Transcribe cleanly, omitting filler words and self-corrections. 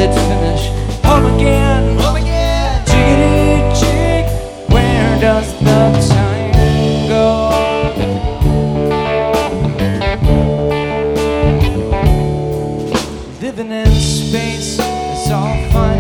it's finished. Home again, jiggity jig. Where does the time go? Living in space is all fine.